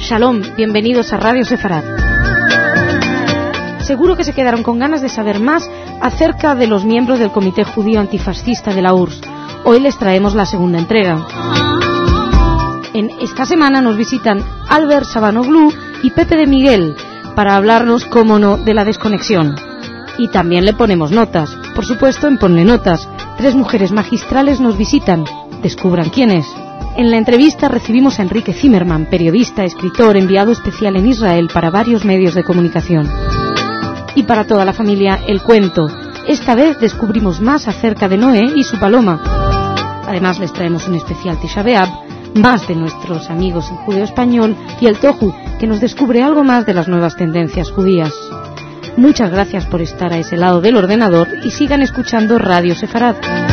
Shalom, bienvenidos a Radio Sefarad. Seguro que se quedaron con ganas de saber más acerca de los miembros del Comité Judío Antifascista de la URSS. Hoy les traemos la segunda entrega. En esta semana nos visitan Albert Sabanoglu y Pepe de Miguel para hablarnos, cómo no, de la desconexión. Y también le ponemos notas, por supuesto en Ponle Notas. 3 mujeres magistrales nos visitan. Descubran quiénes. En la entrevista recibimos a Enrique Zimmerman, periodista, escritor, enviado especial en Israel para varios medios de comunicación. Y para toda la familia, el cuento. Esta vez descubrimos más acerca de Noé y su paloma. Además les traemos un especial Tisha B'Av, más de nuestros amigos en Judeo Español y el Tohu, que nos descubre algo más de las nuevas tendencias judías. Muchas gracias por estar a ese lado del ordenador y sigan escuchando Radio Sefarad.